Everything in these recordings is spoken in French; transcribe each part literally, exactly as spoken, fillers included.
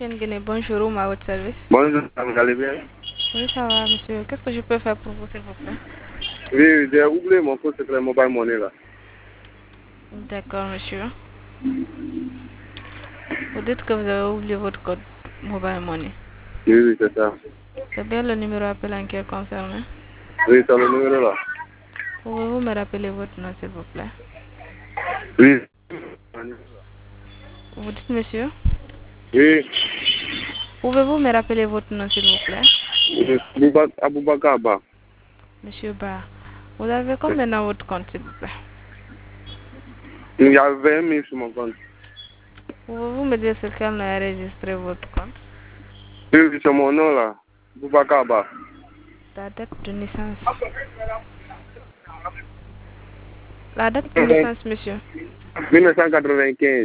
M T N Guinée, bonjour, à votre service. Bonjour, vous allez bien? Oui, ça va, monsieur. Qu'est-ce que je peux faire pour vous, s'il vous plaît? Oui, j'ai oublié mon code secret mobile money là. D'accord, monsieur. Vous dites que vous avez oublié votre code mobile money. Oui, oui, c'est ça. C'est bien le numéro appelant qui est concerné. Oui, c'est le numéro là. Pouvez-vous me rappeler votre nom, s'il vous plaît? Oui. Vous dites, monsieur? Oui. Pouvez-vous me rappeler votre nom, s'il vous plaît? Aboubakar Ba. Monsieur Ba. Vous avez combien dans votre compte, s'il vous plaît? Il y a vingt mille sur mon compte. Pouvez-vous me dire sur quel nom est enregistré votre compte? Oui, oui, c'est mon nom là. Aboubakar Ba. La date de naissance. La date de naissance, monsieur? mille neuf cent quatre-vingt-quinze.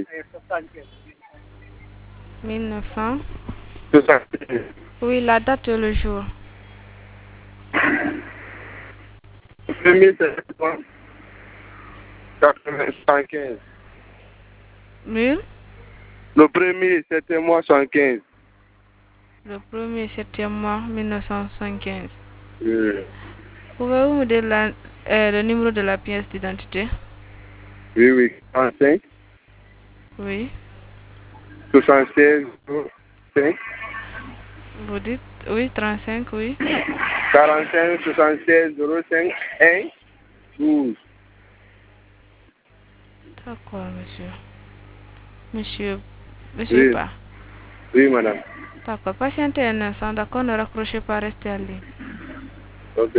mille neuf cents. soixante-quinze. Oui, la date et le jour. mille sept cent quatre-vingt-quinze. mille Le premier, c'était moi soixante-quinze. Le premier septième mois mille neuf cent soixante-quinze. Oui. Pouvez-vous me dire la, euh, le numéro de la pièce d'identité? Oui, oui. trente-cinq. Oui. soixante-seize. cinq. Vous dites oui, trente-cinq, oui. quarante-cinq, soixante-seize, zéro cinq, un, douze. D'accord, monsieur. Monsieur, monsieur Oui. Ba. Oui, madame. D'accord, patientez un instant, d'accord, ne raccrochez pas, restez en ligne. Ok.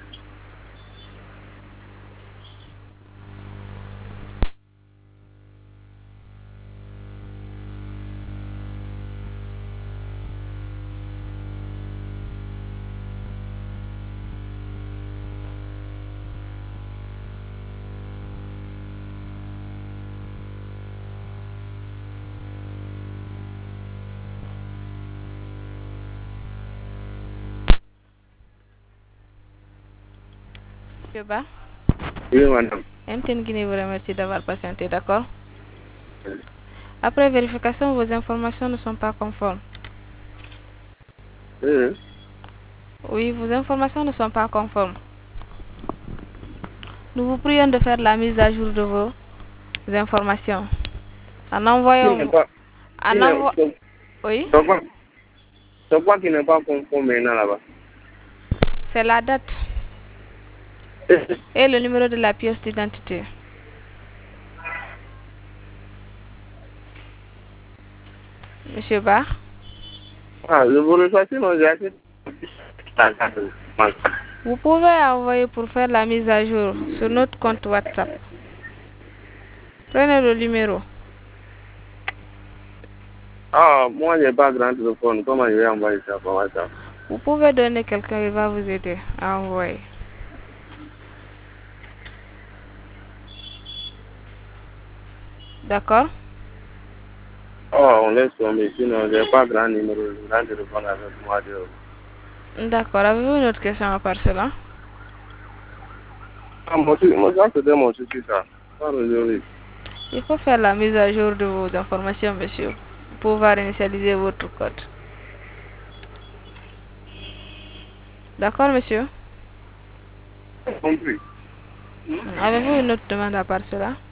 Monsieur Ba, Oui, madame. M T N Guinée vous remercie d'avoir patienté, d'accord? Après vérification, vos informations ne sont pas conformes. Oui. Oui, vos informations ne sont pas conformes. Nous vous prions de faire la mise à jour de vos informations. En Qui n'est envoyant... pas... Qui En n'est... envo... C'est Oui, c'est quoi, c'est quoi qui n'est pas conforme maintenant là-bas? c'est la date et le numéro de la pièce d'identité. Monsieur Ba, Ah, je vous reçois sinon j'ai acheté. vous pouvez envoyer pour faire la mise à jour sur notre compte WhatsApp. Prenez le numéro. Ah, moi j'ai pas grand téléphone. Comment je vais envoyer ça par WhatsApp? Vous pouvez donner quelqu'un qui va vous aider à envoyer. D'accord? Oh, on laisse tomber. Sinon, j'ai pas grand numéro, grand téléphone avec moi. De... D'accord. Avez-vous une autre question à part cela? Ah, mon souci, moi, ça c'était mon souci, ça. Pas résolu. Il faut faire la mise à jour de vos informations, monsieur, pour pouvoir initialiser votre code. D'accord, monsieur? Compris. Avez-vous une autre demande à part cela?